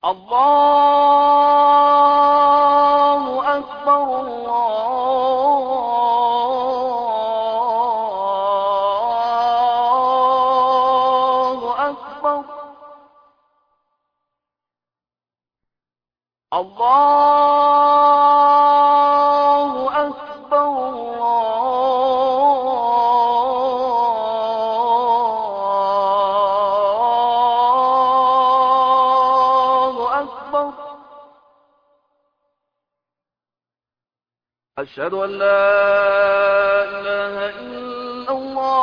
الله أكبر الله أكبر الله أكبر الله أكبر. أشهد أن لا إله إلا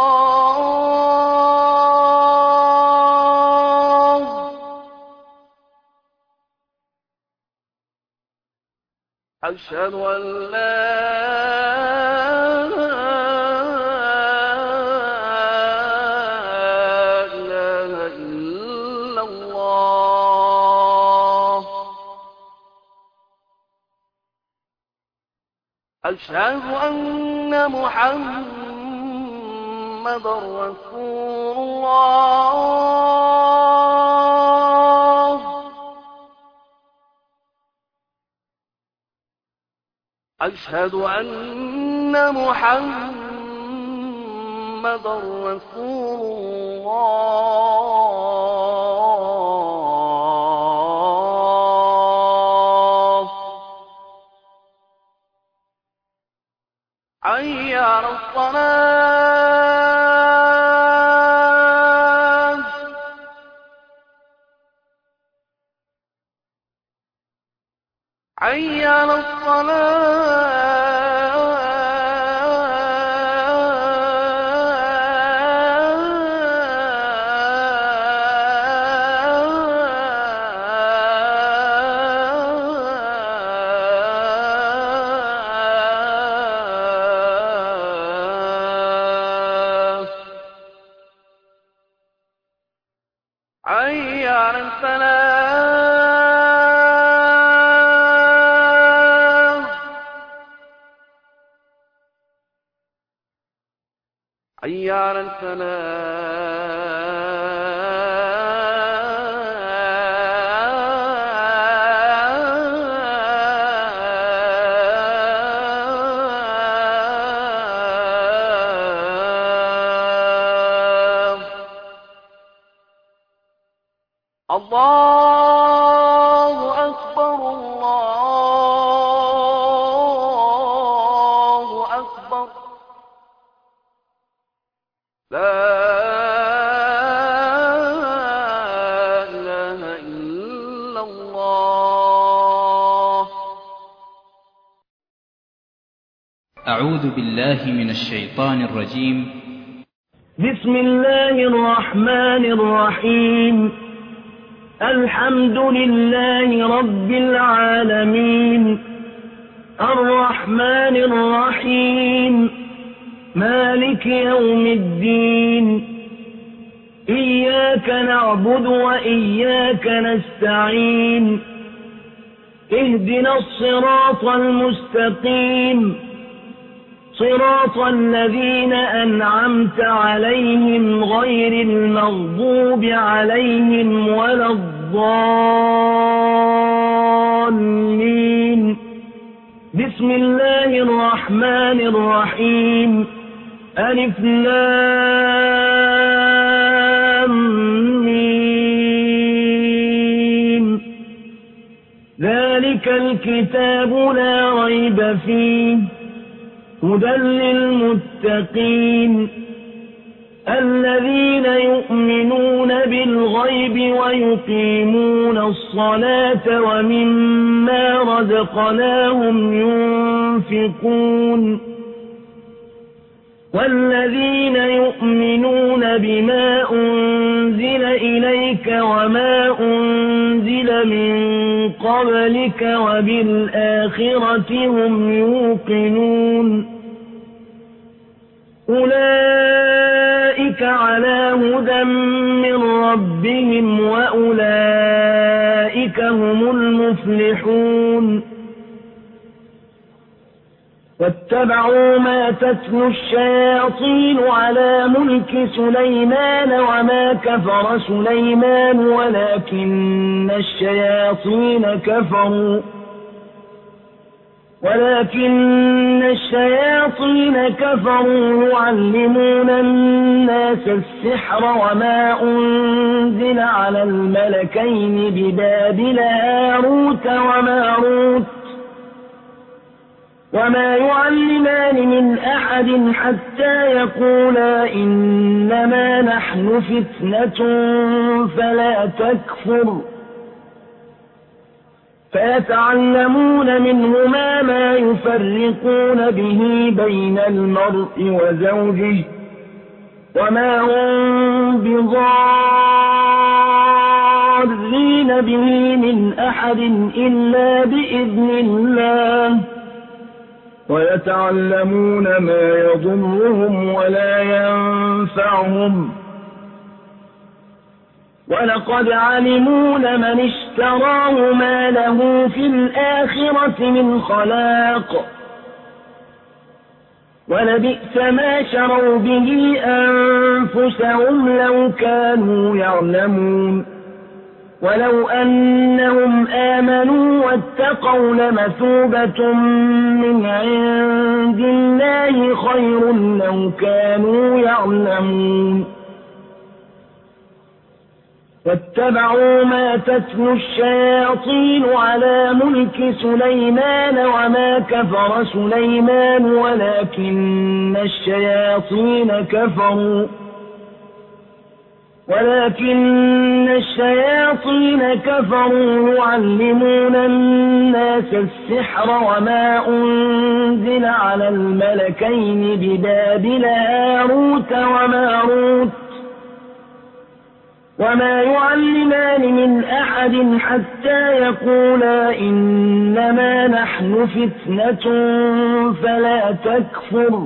الله. أشهد أن لا إله إلا الله. أشهد أن محمدًا رسول الله. أشهد أن محمدًا رسول الله. حي على الصلاة. حي على حي على الفلاح. حي على الفلاح. الله أكبر الله أكبر. لا إله إلا الله. أعوذ بالله من الشيطان الرجيم. بسم الله الرحمن الرحيم. الحمد لله رب العالمين الرحمن الرحيم مالك يوم الدين. إياك نعبد وإياك نستعين. اهدنا الصراط المستقيم صراط الذين أنعمت عليهم غير المغضوب عليهم ولا الضالين. بسم الله الرحمن الرحيم. ألف لام ميم. ذلك الكتاب لا ريب فيه هدى للمتقين الذين يؤمنون بالغيب ويقيمون الصلاة ومما رزقناهم ينفقون والذين يؤمنون بما أنزل إليك وما أنزل من قبلك وبالآخرة هم يوقنون. أولئك على هدى من ربهم وأولئك هم المفلحون. واتبعوا ما تتلو الشياطين على ملك سليمان وما كفر سليمان ولكن الشياطين كفروا يعلمون الناس السحر وما أنزل على الملكين ببابل هاروت وماروت وما يعلمان من أحد حتى يقولا إنما نحن فتنة فلا تكفر فيتعلمون منهما ما يفرقون به بين المرء وزوجه وما هم بضارين به من أحد إلا بإذن الله ويتعلمون ما يضرهم ولا ينفعهم ولقد علموا لمن اشتراه ما له في الآخرة من خلاق ولبئس ما شروا به أنفسهم لو كانوا يعلمون ولو أنهم آمنوا واتقوا لمثوبة من عند الله خير لو كانوا يعلمون واتبعوا ما تتلو الشياطين على ملك سليمان وما كفر سليمان ولكن الشياطين كفروا يعلمون الناس السحر وما أنزل على الملكين ببابل هاروت وماروت وما يعلمان من أحد حتى يقولا إنما نحن فتنة فلا تكفر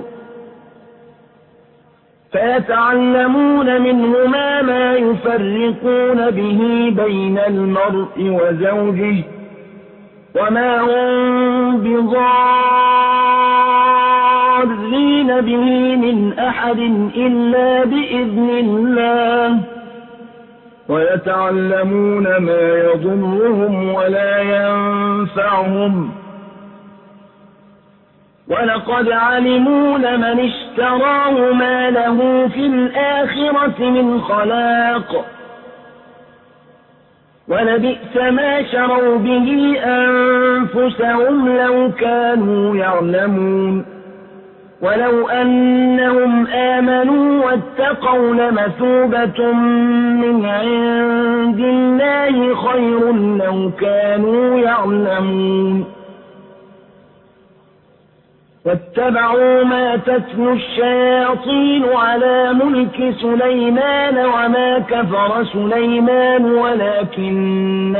فيتعلمون منهما ما يفرقون به بين المرء وزوجه وما هم بضارين به من أحد إلا بإذن الله ويتعلمون ما يضرهم ولا ينفعهم ولقد علموا لمن اشتراه ما له في الآخرة من خلاق ولبئس ما شروا به أنفسهم لو كانوا يعلمون ولو أنهم آمنوا واتقوا لمثوبة من عند الله خير لو كانوا يعلمون واتبعوا ما تتلو الشياطين على ملك سليمان وما كفر سليمان ولكن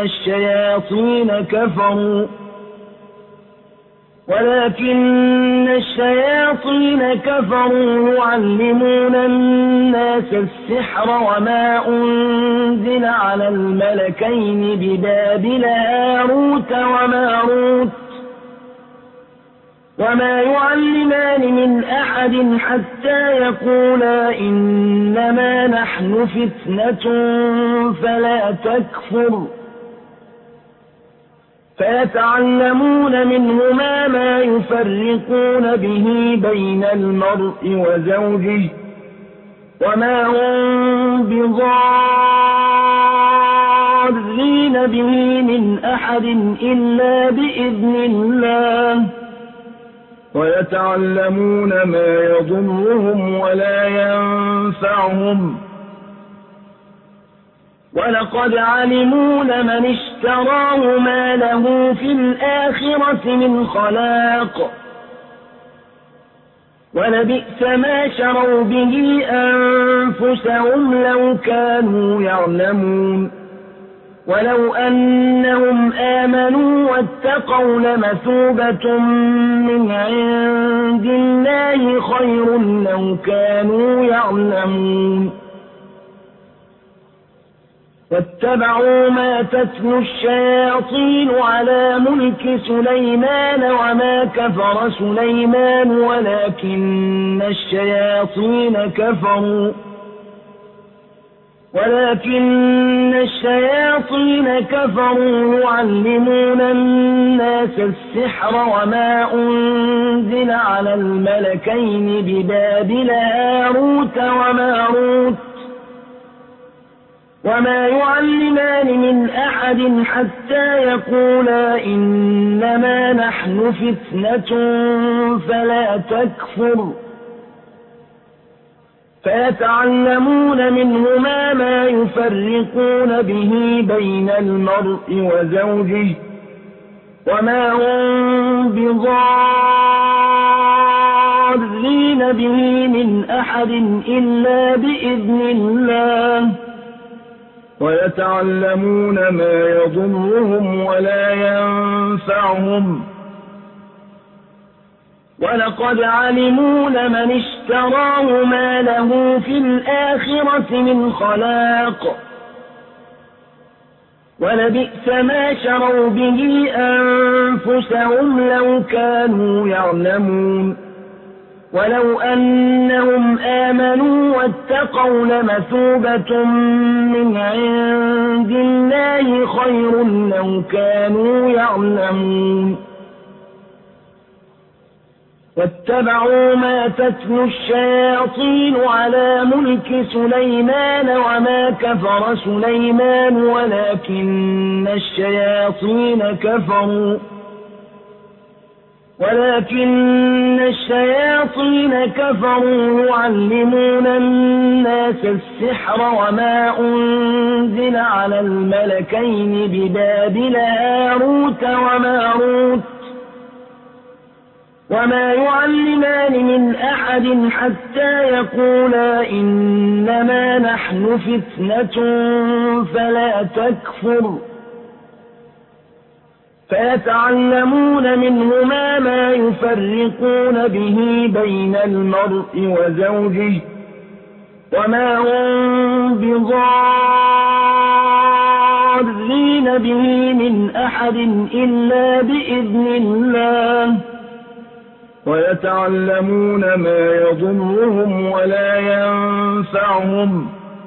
الشياطين كفروا يعلمون الناس السحر وما أنزل على الملكين ببابل هاروت وماروت وما يعلمان من أحد حتى يقولا إنما نحن فتنة فلا تكفر فيتعلمون منهما ما يفرقون به بين المرء وزوجه وما هم بضارين به من أحد إلا بإذن الله ويتعلمون ما يضرهم ولا ينفعهم ولقد علموا لمن اشتراه ما له في الآخرة من خلاق ولبئس ما شروا به أنفسهم لو كانوا يعلمون ولو أنهم آمنوا واتقوا لمثوبة من عند الله خير لو كانوا يعلمون واتبعوا ما تتلو الشياطين على ملك سليمان وما كفر سليمان ولكن الشياطين كفروا يعلمون الناس السحر وما أنزل على الملكين ببابل هاروت وماروت وما يعلمان من أحد حتى يقولا إنما نحن فتنة فلا تكفر فيتعلمون منهما ما يفرقون به بين المرء وزوجه وما هم بضارين به من أحد إلا بإذن الله ويتعلمون ما يضرهم ولا ينفعهم ولقد علموا لمن اشتراه ما له في الآخرة من خلاق ولبئس ما شروا به أنفسهم لو كانوا يعلمون ولو أنهم آمنوا واتقوا لمثوبة من عند الله خير لو كانوا يعلمون واتبعوا ما تتلو الشياطين على ملك سليمان وما كفر سليمان ولكن الشياطين كفروا يعلمون الناس السحر وما أنزل على الملكين ببابل هاروت وماروت وما يعلمان من أحد حتى يقولا إنما نحن فتنة فلا تكفر فيتعلمون منهما ما يفرقون به بين المرء وزوجه وما هم بضارين به من أحد إلا بإذن الله ويتعلمون ما يضرهم ولا ينفعهم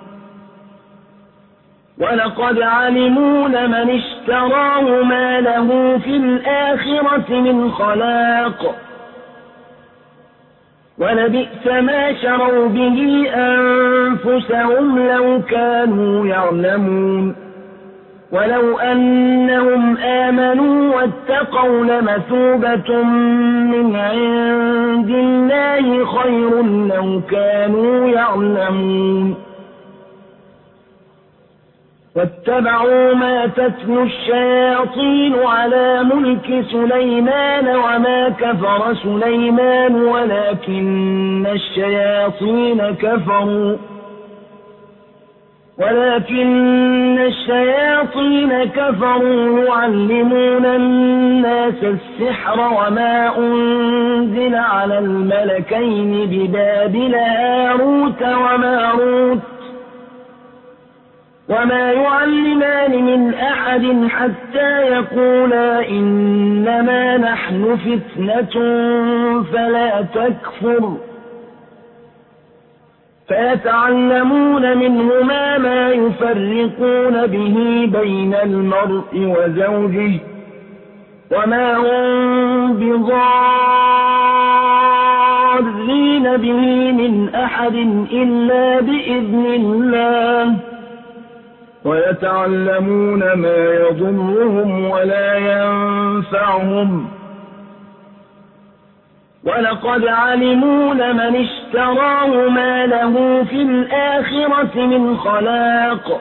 ولقد علموا لمن اشتراه ما له في الآخرة من خلاق ولبئس ما شروا به أنفسهم لو كانوا يعلمون ولو أنهم آمنوا واتقوا لمثوبة من عند الله خير لو كانوا يعلمون واتبعوا ما تتلو الشياطين على ملك سليمان وما كفر سليمان ولكن الشياطين كفروا يعلمون الناس السحر وما أنزل على الملكين ببابل هاروت وماروت وما يعلمان من أحد حتى يقولا إنما نحن فتنة فلا تكفر فيتعلمون منهما ما يفرقون به بين المرء وزوجه وما هم بضارين به من أحد إلا بإذن الله ويتعلمون ما يضرهم ولا ينفعهم ولقد علموا لمن اشتراه ما له في الآخرة من خلاق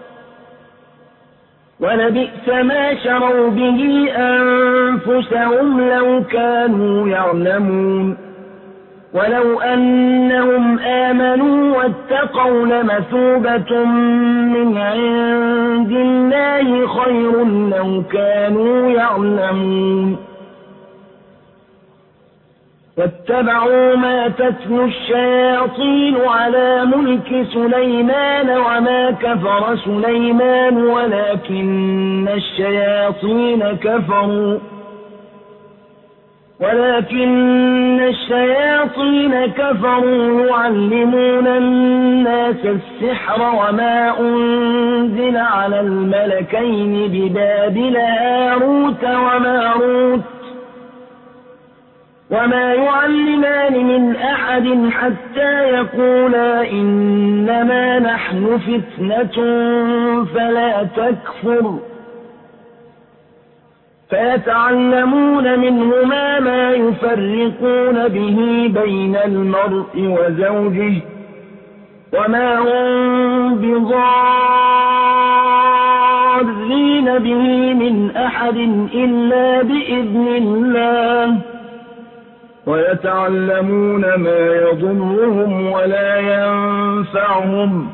ولبئس ما شروا به أنفسهم لو كانوا يعلمون ولو أنهم آمنوا واتقوا لمثوبة من عند الله خير لو كانوا يعلمون واتبعوا ما تتلو الشياطين على ملك سليمان وما كفر سليمان ولكن الشياطين كفروا يعلمون الناس السحر وما أنزل على الملكين ببابل هاروت وماروت وما يعلمان من أحد حتى يقولا إنما نحن فتنة فلا تكفر فيتعلمون منهما ما يفرقون به بين المرء وزوجه وما هم بضارين به من أحد إلا بإذن الله ويتعلمون ما يضرهم ولا ينفعهم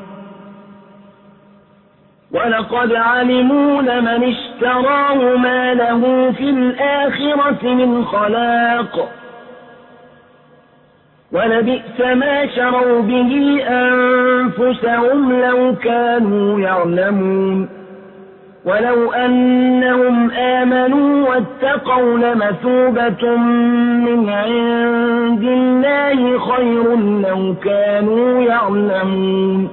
ولقد علموا لمن اشتراه ما له في الآخرة من خلاق ولبئس ما شروا به أنفسهم لو كانوا يعلمون ولو أنهم آمنوا واتقوا لمثوبة من عند الله خير لو كانوا يعلمون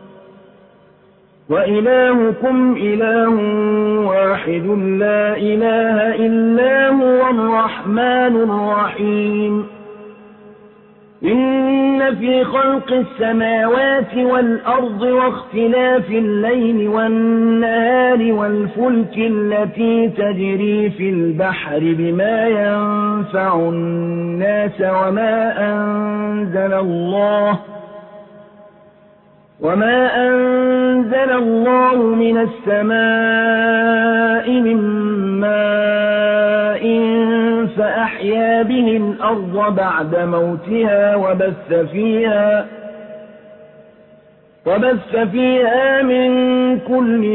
وإلهكم إله واحد لا إله إلا هو الرحمن الرحيم إن في خلق السماوات والأرض واختلاف الليل والنهار والفلك التي تجري في البحر بما ينفع الناس وما أنزل الله من السماء من ماء فأحيا به الأرض بعد موتها وبث فيها من كل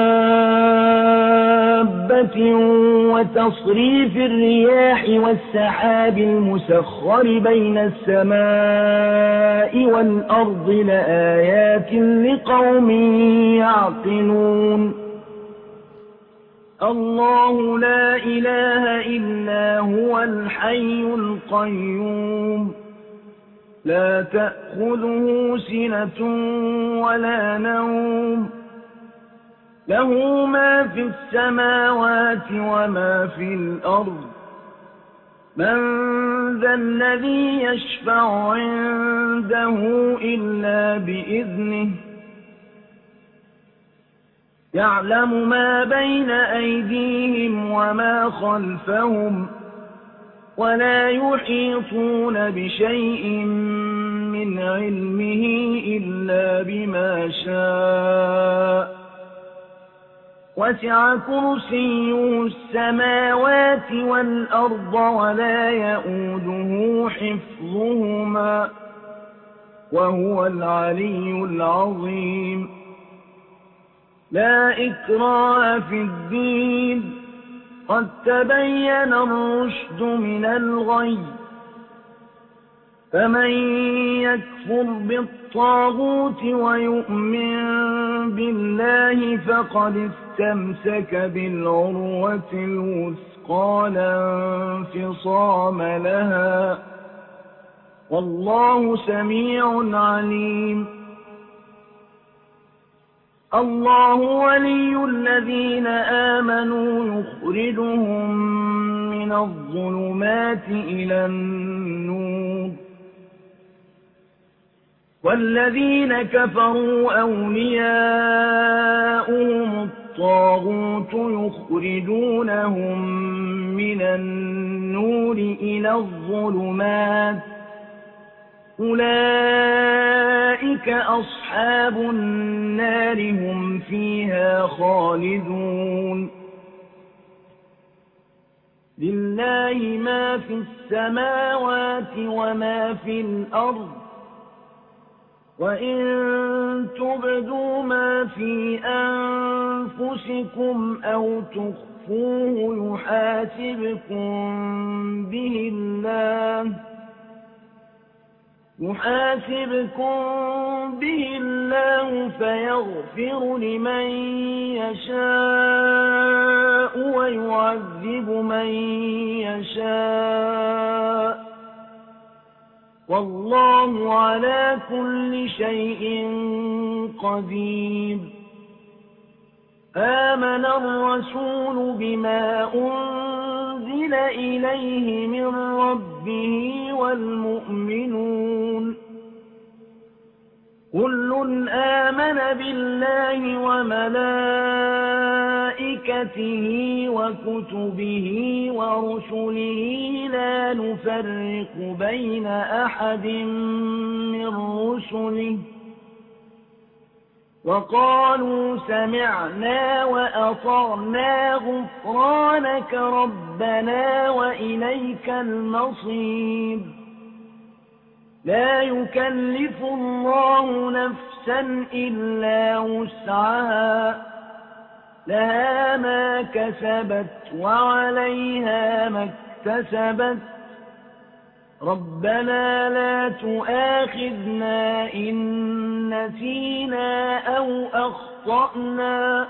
دابة وتصريف الرياح والسحاب المسخر بين السماء والأرض لآيات لقوم يعقلون الله لا إله إلا هو الحي القيوم لا تأخذه سنة ولا نوم له ما في السماوات وما في الأرض من ذا الذي يشفع عنده إلا بإذنه يعلم ما بين أيديهم وما خلفهم ولا يحيطون بشيء من علمه إلا بما شاء وسع كرسيه السماوات والأرض ولا يؤوده حفظهما وهو العلي العظيم لا إكراه في الدين قد تبين الرشد من الغي فمن يكفر بالطاغوت ويؤمن بالله فقد استمسك بالعروة الوثقى لا انفصام لها والله سميع عليم الله ولي الذين آمنوا يخرجهم من الظلمات إلى النور والذين كفروا أولياؤهم الطاغوت يخرجونهم من النور إلى الظلمات أولئك أصحاب النار هم فيها خالدون لله ما في السماوات وما في الأرض وإن تبدوا ما في أنفسكم أو تخفوه يحاسبكم به الله يحاسبكم به الله فيغفر لمن يشاء ويعذب من يشاء والله على كل شيء قدير. آمن الرسول بما أنزل إليه من ربه والمؤمنون كل آمن بالله وملائكته وكتبه ورسله لا نفرق بين أحد من رسله وقالوا سمعنا وأطعنا غفرانك ربنا وإليك المصير. لا يكلف الله نفسا إلا وسعها لها ما كسبت وعليها ما اكتسبت ربنا لا تؤاخذنا إن نسينا أو أخطأنا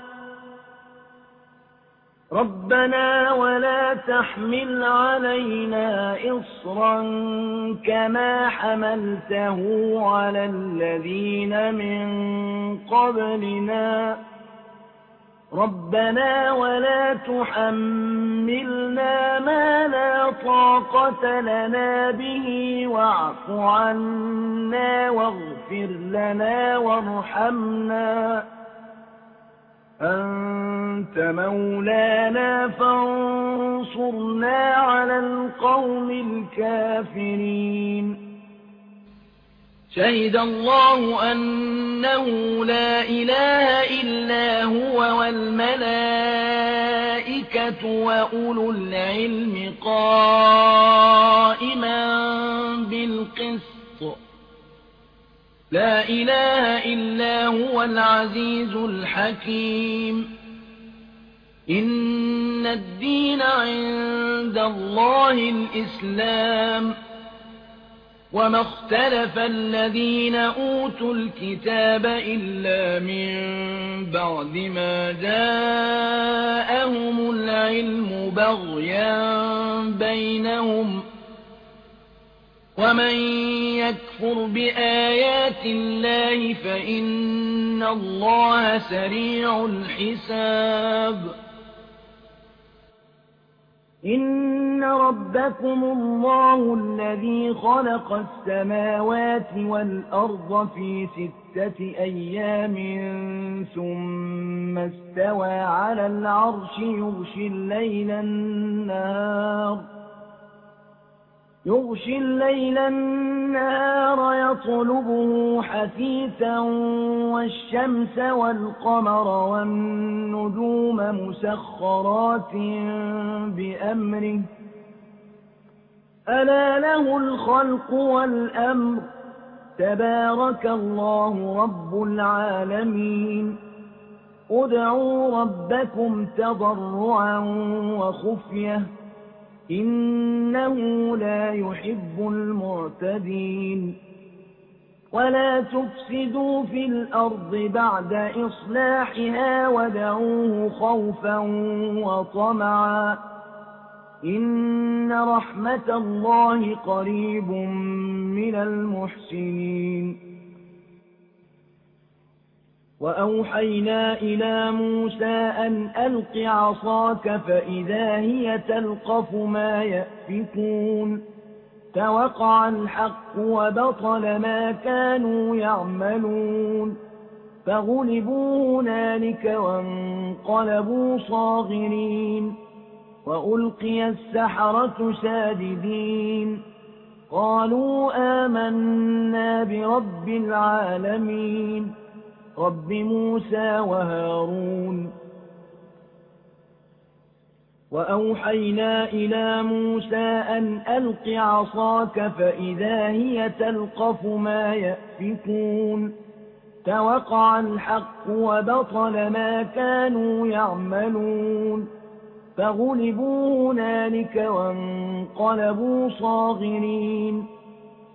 ربنا ولا تحمل علينا إصرا كما حملته على الذين من قبلنا ربنا ولا تحملنا ما لا طاقة لنا به واعف عنا واغفر لنا وارحمنا أنت مولانا فانصرنا على القوم الكافرين. شهد الله أنه لا إله إلا هو والملائكة وأولو العلم قائما بالقسط لا إله إلا هو العزيز الحكيم. إن الدين عند الله الإسلام وما اختلف الذين أوتوا الكتاب إلا من بعد ما جاءهم العلم بغيا بينهم ومن يكفر بآيات الله فإن الله سريع الحساب. إن ربكم الله الذي خلق السماوات والأرض في 6 أيام ثم استوى على العرش يغشي الليل النهار يطلبه حثيثا والشمس والقمر والنجوم مسخرات بأمره ألا له الخلق والأمر تبارك الله رب العالمين. ادعوا ربكم تضرعا وخفية إنه لا يحب المعتدين. ولا تفسدوا في الأرض بعد إصلاحها وادعوه خوفا وطمعا إن رحمة الله قريب من المحسنين. وأوحينا إلى موسى أن ألق عصاك فإذا هي تلقف ما يأفكون فوقع الحق وبطل ما كانوا يعملون فغلبوا هنالك وانقلبوا صاغرين وألقي السحرة ساجدين قالوا آمنا برب العالمين رب موسى وهارون. وأوحينا إلى موسى أن ألق عصاك فإذا هي تلقف ما يأفكون فوقع الحق وبطل ما كانوا يعملون فغلبوا هنالك وانقلبوا صاغرين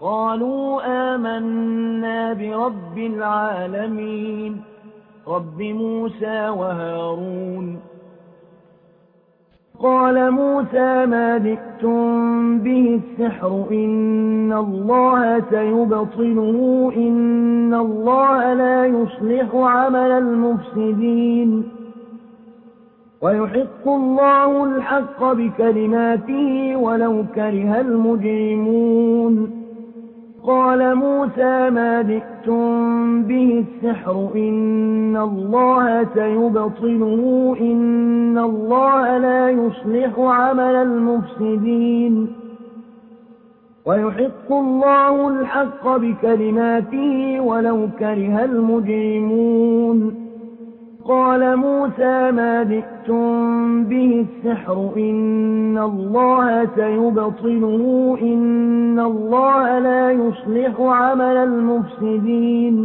قالوا آمنا برب العالمين رب موسى وهارون. قال موسى ما جئتم به السحر إن الله سيبطله إن الله لا يصلح عمل المفسدين ويحق الله الحق بكلماته ولو كره المجرمون. قال موسى ما جئتم به السحر إن الله سيبطله إن الله لا يصلح عمل المفسدين ويحق الله الحق بكلماته ولو كره المجرمون. قال موسى ما جئتم به السحر إن الله سيبطله إن الله لا يصلح عمل المفسدين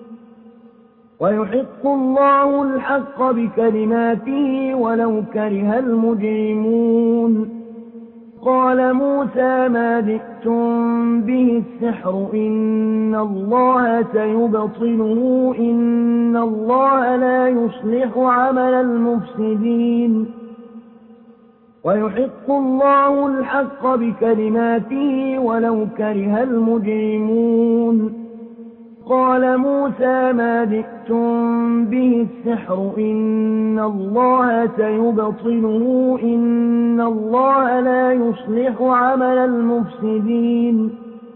ويحق الله الحق بكلماته ولو كره المجرمون. قال موسى ما جئتم به السحر إن الله سيبطله إن الله لا يصلح عمل المفسدين ويحق الله الحق بكلماته ولو كره المجرمون. قال موسى ما جئتم به السحر إن الله سيبطله إن الله لا يصلح عمل المفسدين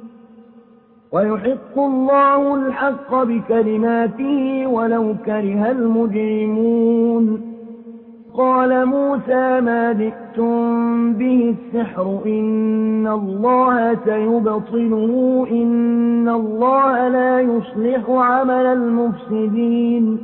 ويحق الله الحق بكلماته ولو كره المجرمون. قال موسى ما جئتم به السحر إن الله سيبطله إن الله لا يصلح عمل المفسدين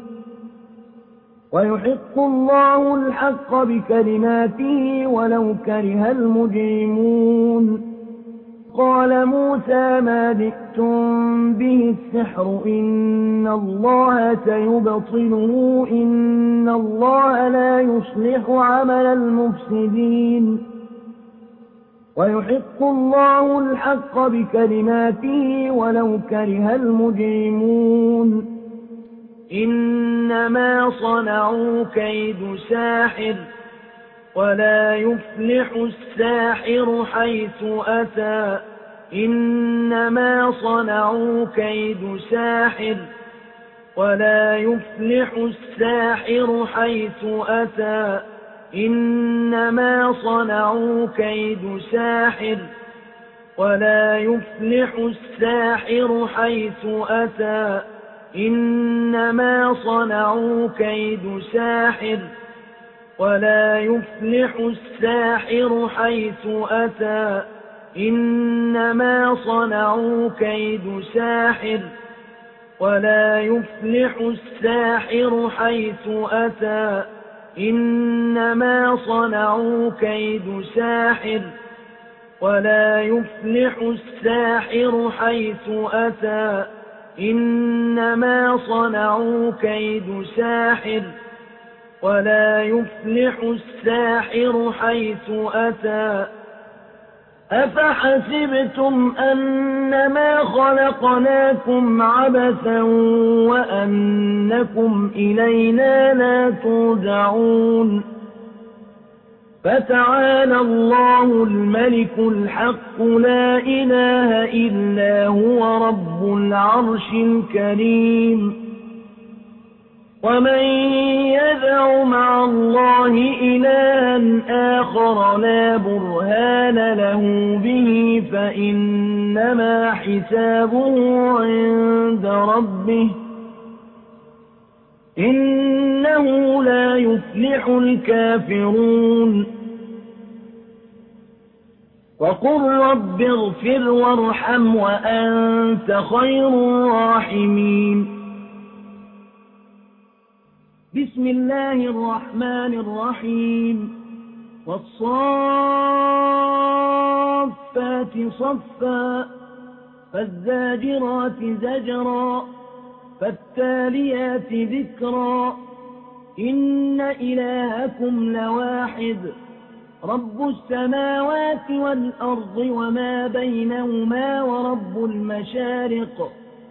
ويحق الله الحق بكلماته ولو كره المجرمون. قال موسى ما جئتم به السحر إن الله سيبطله إن الله لا يصلح عمل المفسدين ويحق الله الحق بكلماته ولو كره المجرمون. إنما صنعوا كيد ساحر ولا يفلح الساحر حيث أتى. إنما صنعوا كيد ساحر ولا يفلح الساحر حيث أتى. إنما صنعوا كيد ساحر ولا يفلح الساحر حيث أتى. إنما صنعوا كيد ساحر ولا يفلح الساحر حيث أتى. إنما صنعوا كيد ساحر ولا يفلح الساحر حيث أتى. إنما صنعوا كيد ساحر ولا يفلح الساحر حيث أتى. إنما صنعوا كيد ساحر ولا يفلح الساحر حيث أتى. أفحسبتم أنما خلقناكم عبثا وأنكم إلينا لا ترجعون. فتعالى الله الملك الحق لا إله إلا هو رب العرش الكريم. ومن يدع مع الله إلها آخر لا برهان له به فإنما حسابه عند ربه إنه لا يفلح الكافرون. وقل رب اغفر وارحم وأنت خير الراحمين. بسم الله الرحمن الرحيم. والصافات صفا فالزاجرات زجرا فالتاليات ذكرا إن إلهكم لواحد رب السماوات والأرض وما بينهما ورب المشارق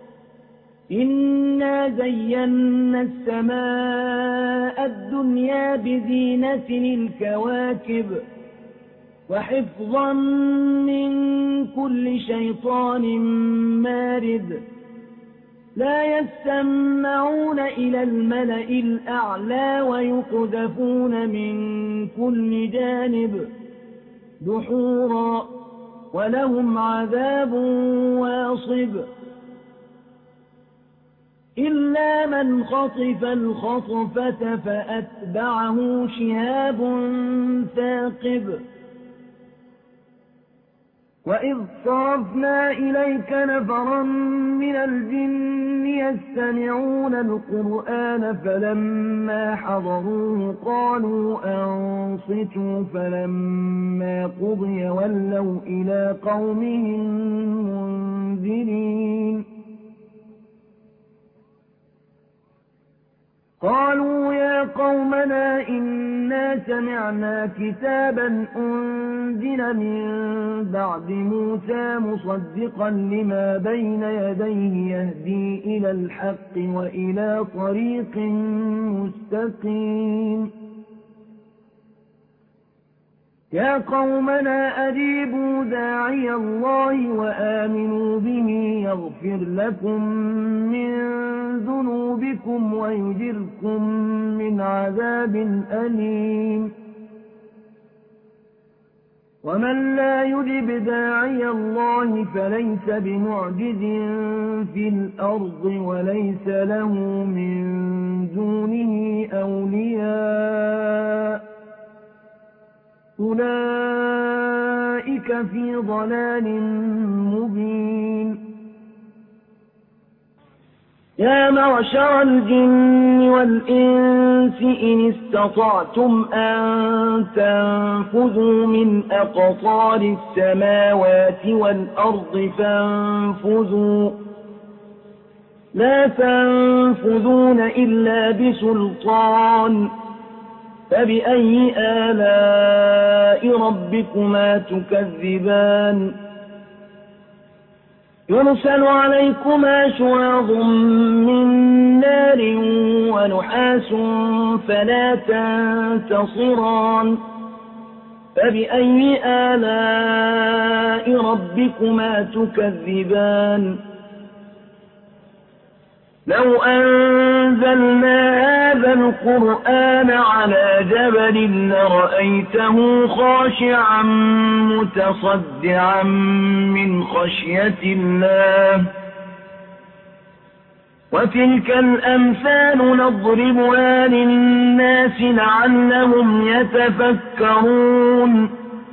إنا زينا السماء الدنيا بزينة الكواكب وحفظا من كل شيطان مارد لا يسمعون إلى الملأ الأعلى ويقذفون من كل جانب دحورا ولهم عذاب واصب إلا من خطف الخطفة فأتبعه شهاب ثاقب وإذ صرفنا إليك نفرا من الجن يستمعون القرآن فلما حضروه قالوا أنصتوا فلما قضي ولوا إلى قومهم منذرين قالوا يا قومنا إنا سمعنا كتابا أنزل من بعد موسى مصدقا لما بين يديه يهدي إلى الحق وإلى طريق مستقيم يا قومنا أجيبوا داعي الله وآمنوا به يغفر لكم من ذنوبكم ويجركم من عذاب أليم ومن لا يجب داعي الله فليس بمعجز في الأرض وليس له من دونه أولياء أولئك في ضلال مبين يا معشر الجن والإنس إن استطعتم أن تنفذوا من أقطار السماوات والأرض فانفذوا لا تنفذون إلا بسلطان فبأي آلاء ربكما تكذبان يرسل عليكما شواظ من نار ونحاس فلا تنتصران فبأي آلاء ربكما تكذبان لو أنزلنا هذا القرآن على جبل لرأيته خاشعا متصدعا من خشية الله وتلك الأمثال نضربها للناس لعلهم يتفكرون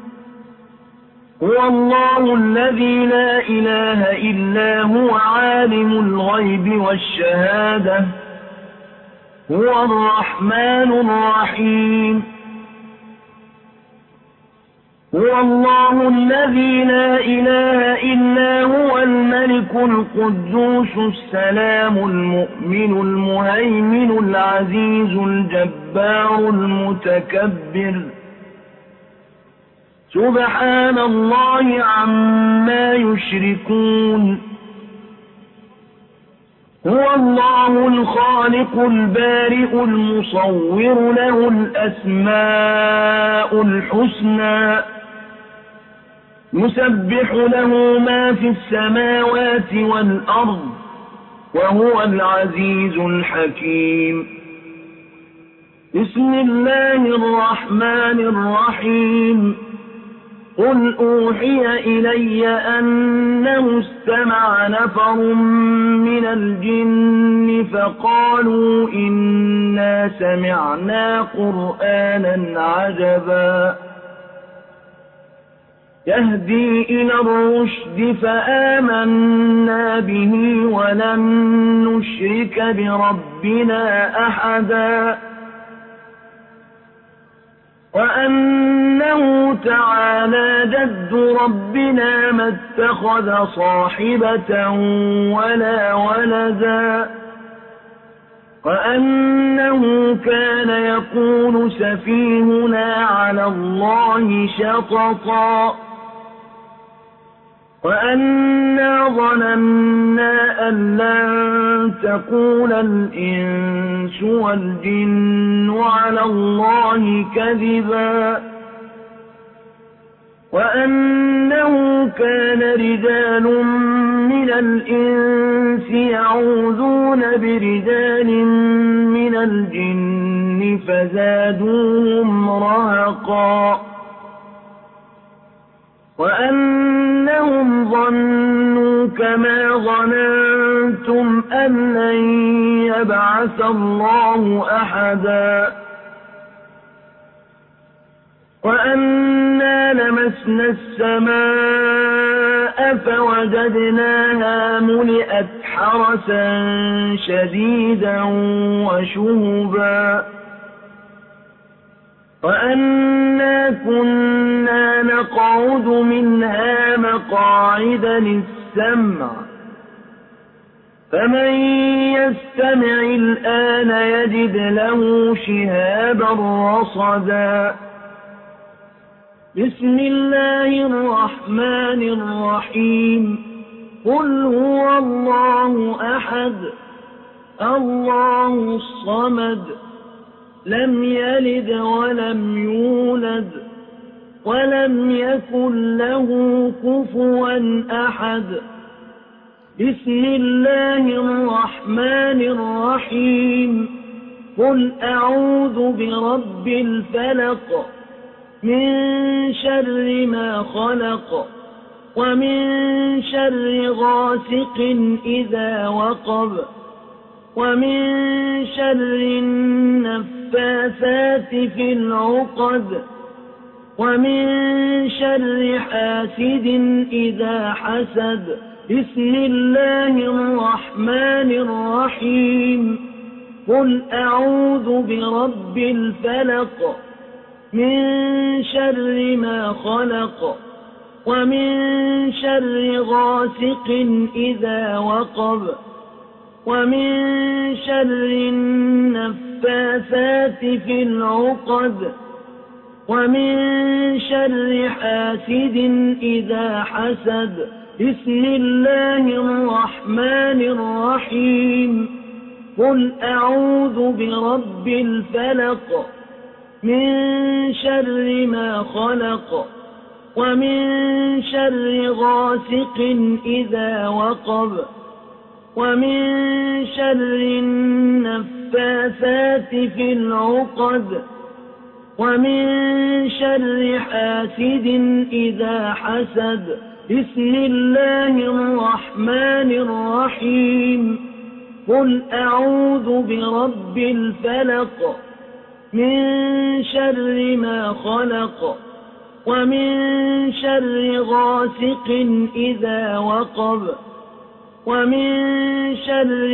هو الله الذي لا إله إلا هو عالم الغيب والشهادة هو الرحمن الرحيم هو الله الذي لا إله إلا هو الملك القدوس السلام المؤمن المهيمن العزيز الجبار المتكبر سبحان الله عما يشركون هو الله الخالق البارئ المصور له الأسماء الحسنى يسبح له ما في السماوات والأرض وهو العزيز الحكيم بسم الله الرحمن الرحيم قل أوحي إلي أنه استمع نفر من الجن فقالوا إنا سمعنا قرآنا عجبا يهدي إلى الرشد فآمنا به ولن نشرك بربنا أحدا وأنه تعالى جد ربنا ما اتخذ صاحبة ولا ولدا وأنه كان يقول سفيهنا على الله شططا وأنا ظننا أن لن تقول الإنس والجن على الله كذبا وأنه كان رجال من الإنس يعوذون برجال من الجن فزادوهم رهقا وأنهم ظنوا كما ظننتم أن لن يبعث الله أحدا وأنا لمسنا السماء فوجدناها ملئت حرسا شديدا وشهبا وأنا كنا نقعد منها مقاعد للسمع فمن يستمع الآن يجد له شهابا رصدا بسم الله الرحمن الرحيم قل هو الله أحد الله الصمد لم يلد ولم يولد ولم يكن له كفوا أحد بسم الله الرحمن الرحيم قل أعوذ برب الفلق من شر ما خلق ومن شر غاسق إذا وقب ومن شر النفاثات في العقد ومن شر حاسد إذا حسد بسم الله الرحمن الرحيم قل أعوذ برب الفلق من شر ما خلق ومن شر غاسق إذا وقب ومن شر النفاثات في العقد ومن شر حاسد إذا حسد بسم الله الرحمن الرحيم قل أعوذ برب الفلق من شر ما خلق ومن شر غاسق إذا وقب ومن شر النفاثات في العقد ومن شر حاسد إذا حسد بسم الله الرحمن الرحيم قل أعوذ برب الفلق من شر ما خلق ومن شر غاسق إذا وقب ومن شر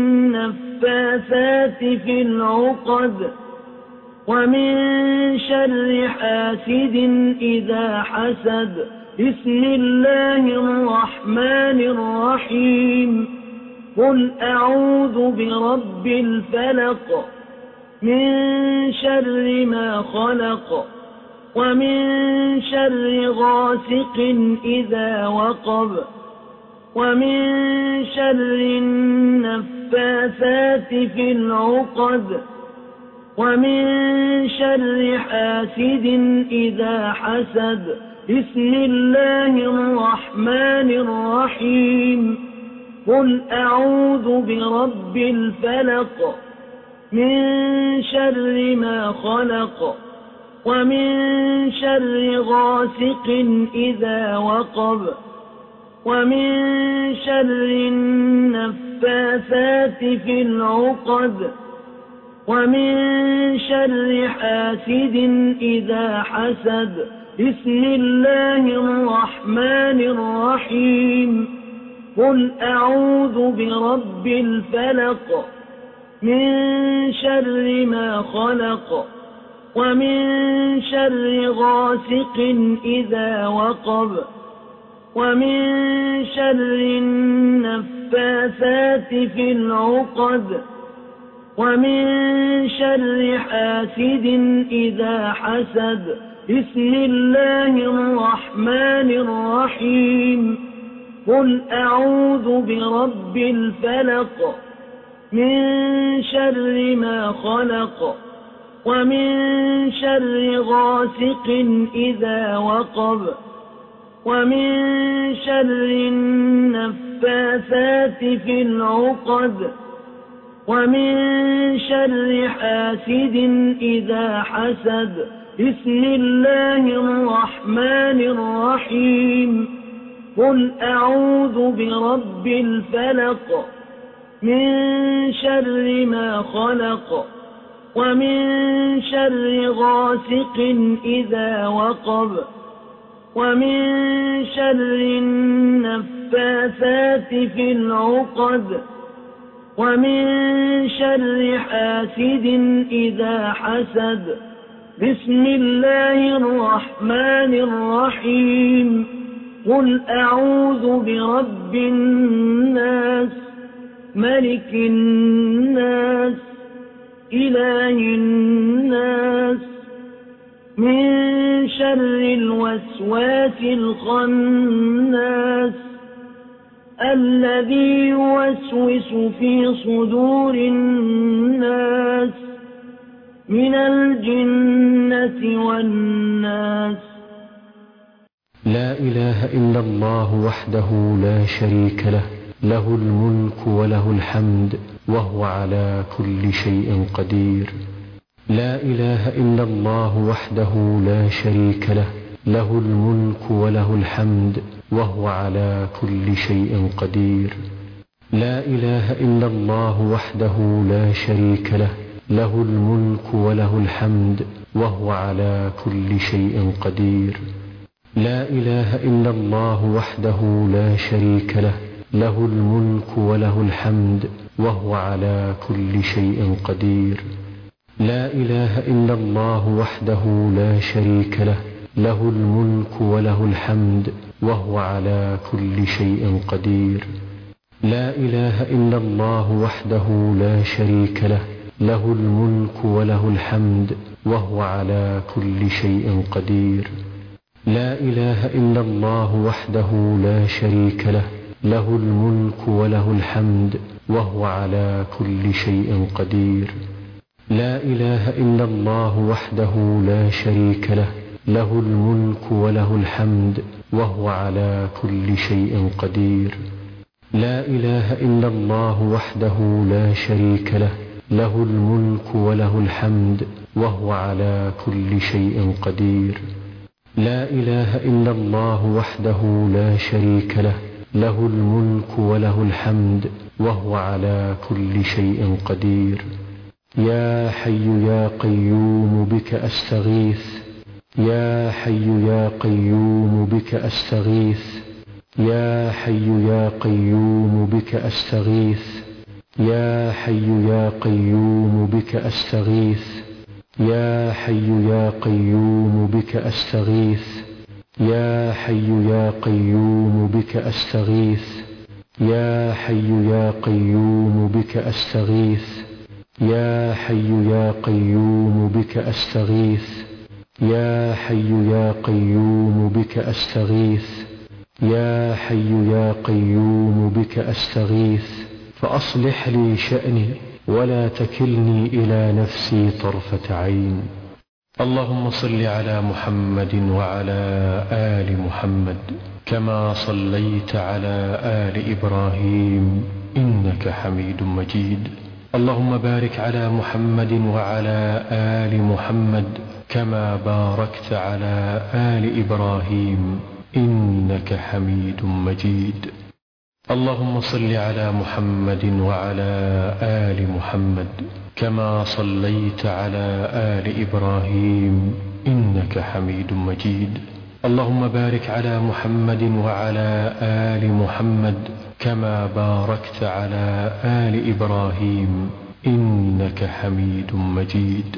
النفاثات في العقد ومن شر حاسد إذا حسد بسم الله الرحمن الرحيم قل أعوذ برب الفلق من شر ما خلق ومن شر غاسق إذا وقب ومن شر النفاثات في العقد ومن شر حاسد إذا حسد بسم الله الرحمن الرحيم قل أعوذ برب الفلق من شر ما خلق ومن شر غاسق إذا وقب ومن شر النفاثات في العقد ومن شر حاسد إذا حسد بسم الله الرحمن الرحيم قل أعوذ برب الفلق من شر ما خلق ومن شر غاسق إذا وقب ومن شر النفاثات في العقد ومن شر حاسد إذا حسد. بسم الله الرحمن الرحيم. قل أعوذ برب الفلق من شر ما خلق ومن شر غاسق إذا وقب ومن شر النفاثات في العقد ومن شر حاسد إذا حسد. بسم الله الرحمن الرحيم. قل أعوذ برب الفلق من شر ما خلق ومن شر غاسق إذا وقب ومن شر النفاثات في العقد ومن شر حاسد إذا حسد. بسم الله الرحمن الرحيم. قل أعوذ برب الناس ملك الناس إله الناس من شر الوسواس الخناس الذي يوسوس في صدور الناس من الجنة والناس. لا إله إلا الله وحده لا شريك له، له الملك وله الحمد وهو على كل شيء قدير. لا إله إلا الله وحده لا شريك له، له الملك وله الحمد وهو على كل شيء قدير. لا إله إلا الله وحده لا شريك له، له الملك وله الحمد وهو على كل شيء قدير. لا إله إلا الله وحده لا شريك له، له الملك وله الحمد وهو على كل شيء قدير. لا إله إلا الله وحده لا شريك له، له الملك وله الحمد وهو على كل شيء قدير. لا إله إلا الله وحده لا شريك له، له الملك وله الحمد وهو على كل شيء قدير. لا إله إلا الله وحده لا شريك له، له الملك وله الحمد وهو على كل شيء قدير. لا إله إلا الله وحده لا شريك له، له الملك وله الحمد وهو على كل شيء قدير. لا إله إلا الله وحده لا شريك له، له الملك وله الحمد وهو على كل شيء قدير. لا إله إلا الله وحده لا شريك له، له الملك وله الحمد وهو على كل شيء قدير. يا حي يا قيوم بك أستغيث، يا حي يا قيوم بك أستغيث، يا حي يا قيوم بك أستغيث، يا حي يا قيوم بك أستغيث، يا حي يا قيوم بك أستغيث، يا حي يا قيوم بك أستغيث، يا حي يا قيوم بك أستغيث، يا حي يا قيوم بك أستغيث، يا حي يا قيوم بك أستغيث، يا حي يا قيوم بك أستغيث. فأصلح لي شأني ولا تكلني إلى نفسي طرفة عين. اللهم صل على محمد وعلى آل محمد كما صليت على آل إبراهيم إنك حميد مجيد. اللهم بارك على محمد وعلى آل محمد كما باركت على آل إبراهيم إنك حميد مجيد. اللهم صل على محمد وعلى آل محمد كما صليت على آل إبراهيم إنك حميد مجيد. اللهم بارك على محمد وعلى آل محمد كما باركت على آل إبراهيم إنك حميد مجيد.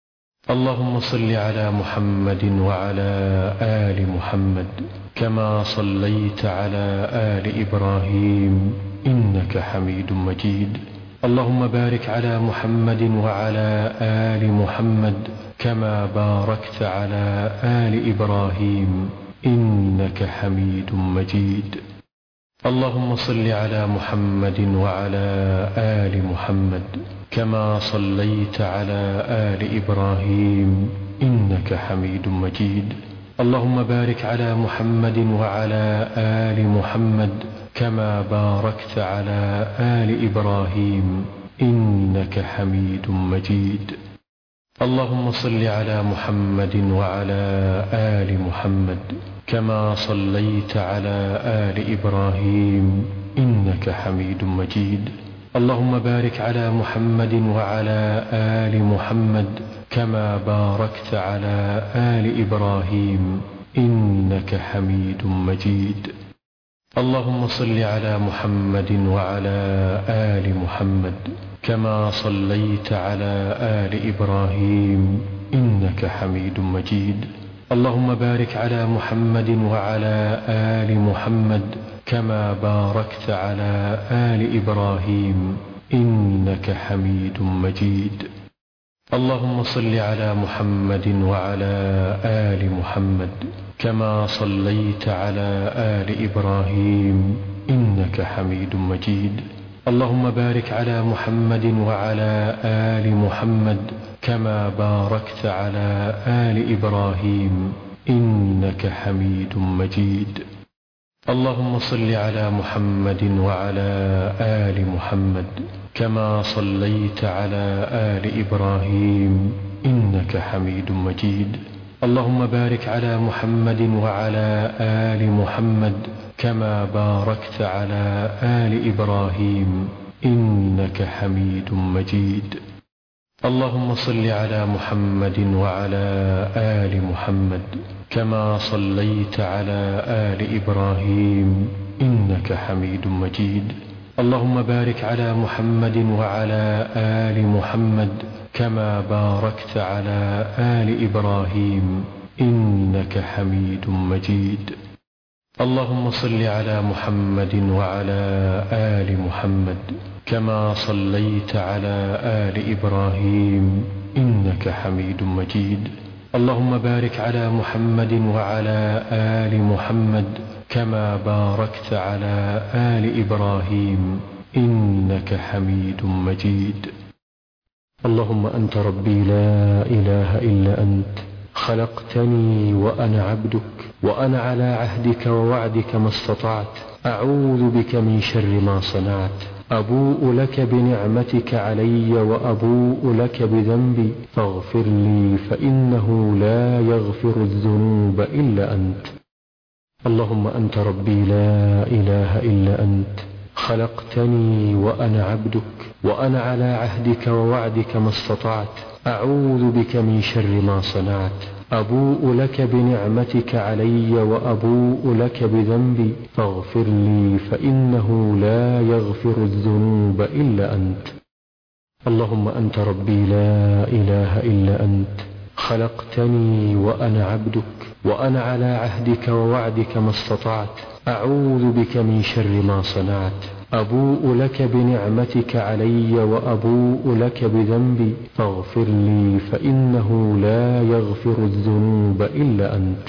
اللهم صل على محمد وعلى آل محمد كما صليت على آل إبراهيم إنك حميد مجيد. اللهم بارك على محمد وعلى آل محمد كما باركت على آل إبراهيم إنك حميد مجيد. اللهم صل على محمد وعلى آل محمد كما صليت على آل إبراهيم إنك حميد مجيد. اللهم بارك على محمد وعلى آل محمد كما باركت على آل إبراهيم إنك حميد مجيد. اللهم صل على محمد وعلى آل محمد كما صليت على آل إبراهيم إنك حميد مجيد. اللهم بارك على محمد وعلى آل محمد كما باركت على آل إبراهيم إنك حميد مجيد. اللهم صل على محمد وعلى آل محمد كما صليت على آل إبراهيم إنك حميد مجيد. اللهم بارك على محمد وعلى آل محمد كما باركت على آل إبراهيم إنك حميد مجيد. اللهم صل على محمد وعلى آل محمد كما صليت على آل إبراهيم إنك حميد مجيد. اللهم بارك على محمد وعلى آل محمد كما باركت على آل إبراهيم إنك حميد مجيد. اللهم صل على محمد وعلى آل محمد كما صليت على آل إبراهيم إنك حميد مجيد. اللهم بارك على محمد وعلى آل محمد كما باركت على آل إبراهيم إنك حميد مجيد. اللهم صل على محمد وعلى آل محمد كما صليت على آل إبراهيم إنك حميد مجيد. اللهم بارك على محمد وعلى آل محمد كما باركت على آل إبراهيم إنك حميد مجيد. اللهم صل على محمد وعلى آل محمد كما صليت على آل إبراهيم إنك حميد مجيد. اللهم بارك على محمد وعلى آل محمد كما باركت على آل إبراهيم إنك حميد مجيد. اللهم أنت ربي لا إله إلا أنت خلقتني وأنا عبدك وأنا على عهدك ووعدك ما استطعت أعوذ بك من شر ما صنعت أبوء لك بنعمتك علي وأبوء لك بذنبي فاغفر لي فإنه لا يغفر الذنوب إلا أنت. اللهم أنت ربي لا إله إلا أنت خلقتني وأنا عبدك وأنا على عهدك ووعدك ما استطعت أعوذ بك من شر ما صنعت أبوء لك بنعمتك علي وأبوء لك بذنبي فاغفر لي فإنه لا يغفر الذنوب إلا أنت. اللهم أنت ربي لا إله إلا أنت خلقتني وأنا عبدك وأنا على عهدك ووعدك ما استطعت أعوذ بك من شر ما صنعت أبوء لك بنعمتك علي وأبوء لك بذنبي فاغفر لي فإنه لا يغفر الذنوب إلا أنت.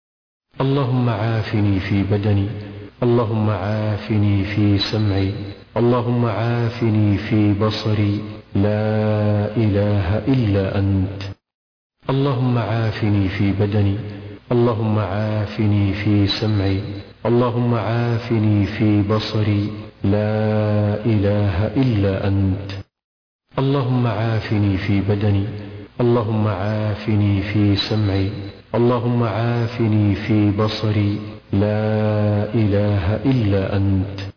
اللهم عافني في بدني اللهم عافني في سمعي اللهم عافني في بصري لا إله إلا أنت. اللهم عافني في بدني اللهم عافني في سمعي اللهم عافني في بصري لا إله إلا أنت. اللهم عافني في بدني اللهم عافني في سمعي اللهم عافني في بصري لا إله إلا أنت.